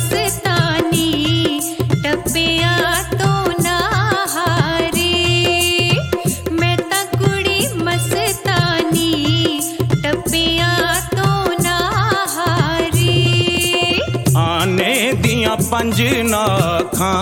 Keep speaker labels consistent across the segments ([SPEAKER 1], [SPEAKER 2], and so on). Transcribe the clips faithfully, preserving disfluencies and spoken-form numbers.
[SPEAKER 1] मस्तानी टप्पिया तो ना हारे। मैं तां कुड़ी मस्तानी टप्पिया तो ना हारे।
[SPEAKER 2] आने दियां पंज नाखां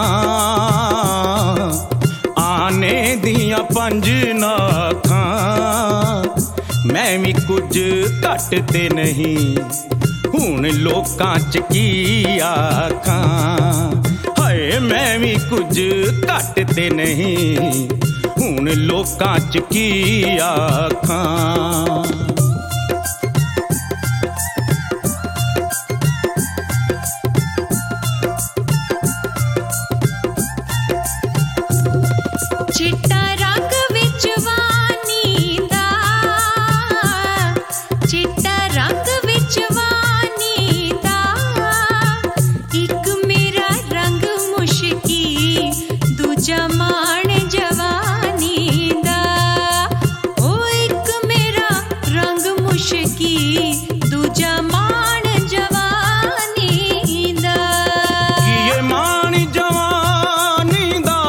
[SPEAKER 2] आने दियां पंज नाखां मैं भी कुछ घट ते नहीं हुण लोकां च की आखां। हाय मैं भी कुछ घट ते नहीं हुण लोकां च की आखां।
[SPEAKER 1] चिट्टा रंग विच वानी दा चिट्टा रंग विच वानी दा इक मेरा रंग मुश्की दूजा मान जवानी दा। ओ इक मेरा रंग मुश्की दूजा मान जवानी दा।
[SPEAKER 2] किए मान जवानी दा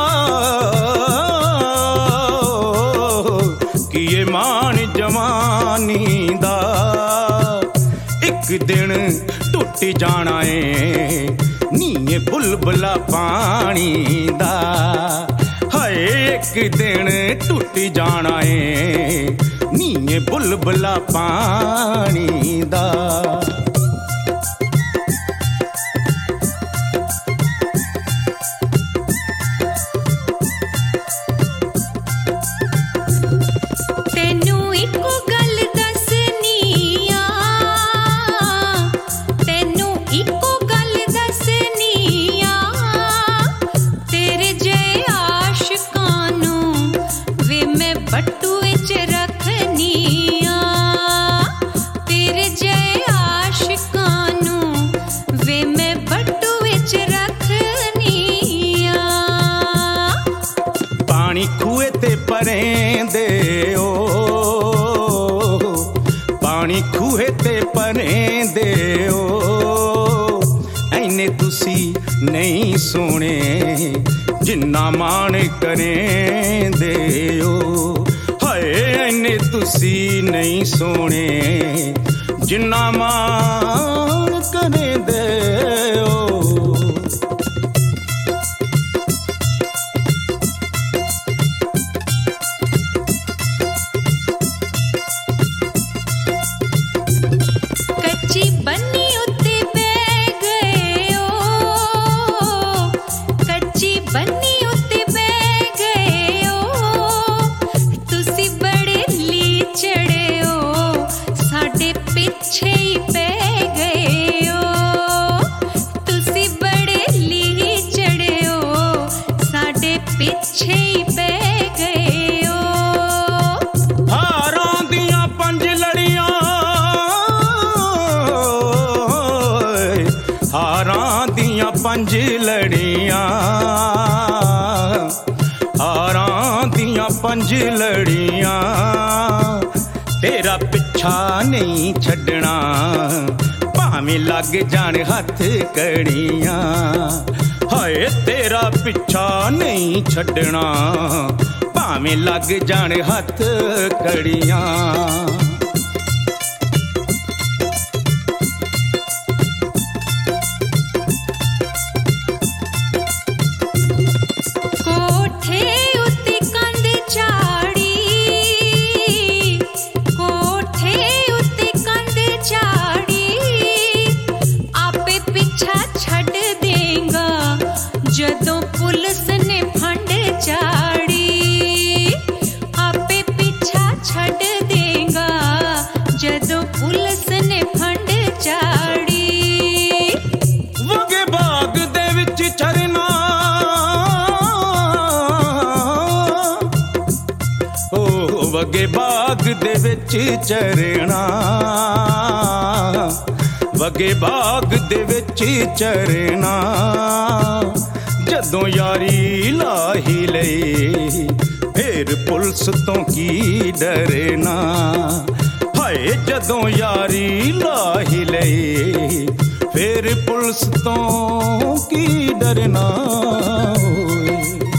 [SPEAKER 2] किए मान जवानी दा एक दिन टुट जाना है नीए बुलबुला पानी दा। हाय एक दिन टुट जाना है नीए बुलबुला पानी दा।
[SPEAKER 1] तेनू इको गल दसनी आ तेनू इको गल दसनी आ तेरे जे आशिकां नू वे मैं बट्टू विच रखनी आ। तेरे जे आशिकां नू वे मैं बट्टू विच रखनी आ।
[SPEAKER 2] पानी खूए ते परें दे ओ पानी खूहे ते परें दे ओ ऐने तुसी नहीं सोने जिन्ना मान करें दे ओ। हाय ऐने तुसी नहीं सोने जिन्ना मान करें दे ओ।
[SPEAKER 1] कच्ची बन्नी उत्ते बह गए ओ कच्ची बन्नी उत्ते बह गए ओ। तुसी बड़े लीचड़े ओ साडे पिछे ही पै गए ओ। तुसी बड़े लीचड़े ओ साडे पिछे ही पै गए ओ।
[SPEAKER 2] हारां दियां पंज लड़ियां हारां दियां पंज लड़ियां हारां दियां पंज लड़ियां तेरा पिछा नहीं छड्डना भावें लग जान हथ कड़ियां। हाय तेरा पिछा नहीं छड्डना भावें लग जान हथ कड़ियां।
[SPEAKER 1] कोठे उत्ते कंध चाड़ी कोठे उत्ते कंध चाड़ी आपे पिछा छड्ड देगा जदों पुलिस ने फंड चाड़ी। आपे पिछा छड्ड देगा जदों पुलिस ने फंड चाड़ी।
[SPEAKER 2] वगे बाग दे विच चरना ओ वगे बाग दे विच चरना वगे बाग दे विच चरना जदों यारी लाही लई फिर पुलिस तो की डरना। हाय जदों यारी लाही लई फिर पुलिस तो की डरना होए।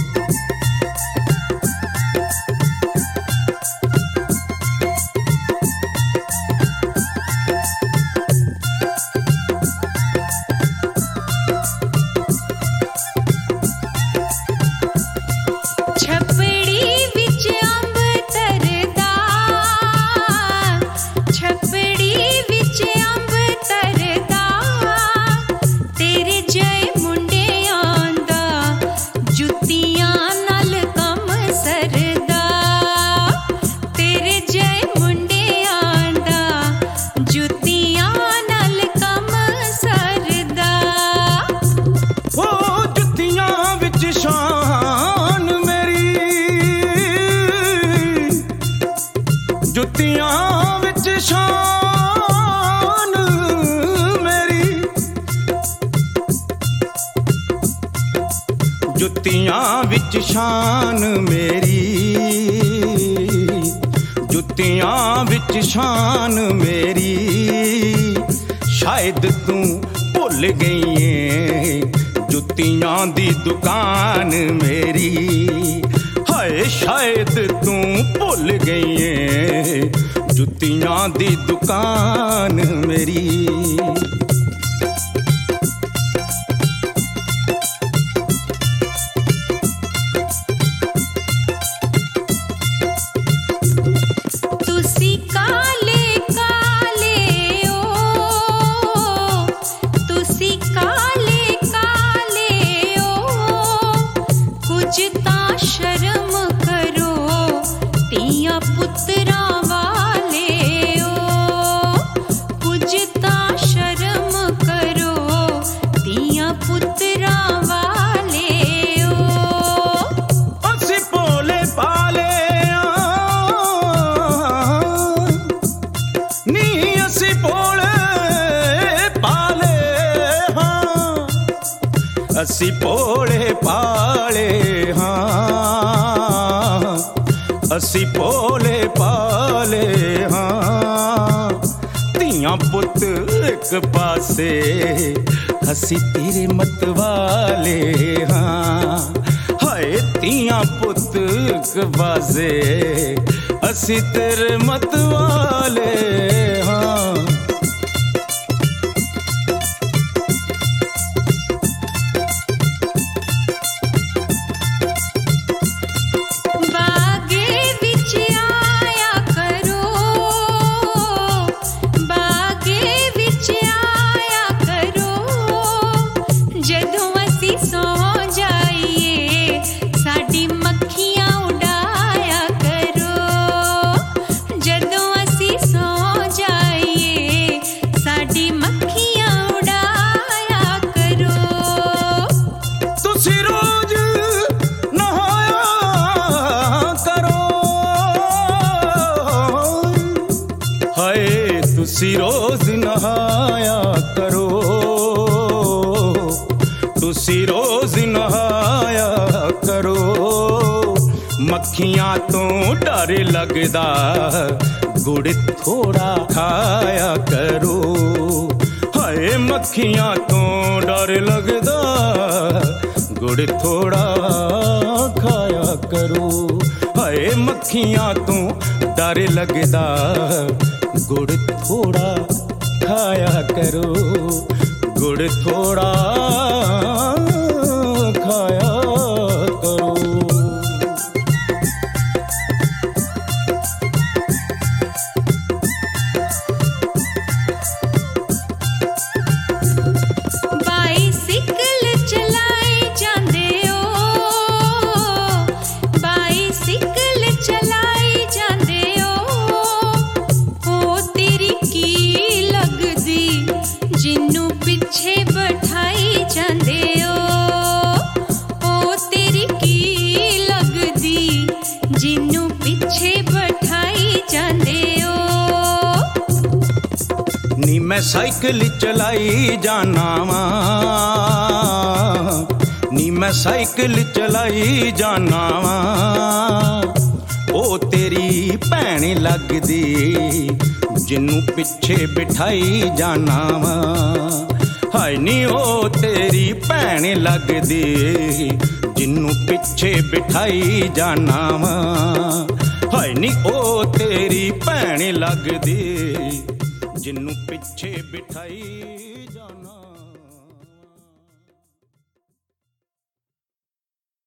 [SPEAKER 2] जुतियां विच शान मेरी, जुतियां विच शान मेरी, जुतियां विच शान मेरी। शायद तू भुल गई है जुतियां दी दुकान मेरी। हाय शायद तू भुल गई है जुतियां दी दुकान मेरी।
[SPEAKER 1] तुसी काले काले ओ, तुसी काले काले ओ, कुछ तां शर्म करो तियां पुत्तरां वाले ओ, कुछ तां शर्म करो तियां पुत्तरां वाले ओ।
[SPEAKER 2] असी भोले पाले नी, असी भोले पाले हाँ, असी भोले पाले हाँ, असी भोले पाले हाँ। तियां पुत एक पासे असी तेरे मत वाले हाँ। हाय तियां पुत एक पासे असी तेरे मत वाले हाँ।
[SPEAKER 1] बागे विच आया करो, बागे विच आया करो, जदों असी सौ जाइए साडी मक्खियां उड़ाया करो, जदों असी सौ जाइए साडी मक्खियां उड़ाया करो। तुसी
[SPEAKER 2] रोज नहाया करो, हाय तुसी रोज नहाया करो, तुसी रोज नहाया करो। मक्खियां तो डर लगदा गुड़ थोड़ा खाया करो। हाय मक्खियां तो डर लगदा गुड़ थोड़ा खाया करो। हाय मक्खियां तो डर लगदा गुड़ थोड़ा खाया करो, गुड़ थोड़ा खाया करो।
[SPEAKER 1] बाइसिकल चलाई जांदे ओ, बाइसिकल चलाई जांदे ओ, ओ तेरी की लगदी जिन्नू पिछे बैठाई जांदे ओ, ओ तेरी की लगदी जिन्नू पिछे बैठाई जांदे ओ।
[SPEAKER 2] नी मैं साइकिल चलाई जाना वा, नी मैं साइकिल चलाई जाना वा, ओ तेरी भैन लगदी जिन्नू पिछे बिठाई जाना वा। ਹਾਏ ਨੀ ਉਹ ਤੇਰੀ ਭੈਣ ਲੱਗਦੀ ਜਿਹਨੂੰ ਪਿੱਛੇ ਬਿਠਾਈ ਜਾਨਾ ਵਾ। ਹਾਏ ਨੀ ਉਹ ਤੇਰੀ ਭੈਣ ਲੱਗਦੀ ਜਿਹਨੂੰ ਪਿੱਛੇ ਬਿਠਾਈ ਜਾਨਾ।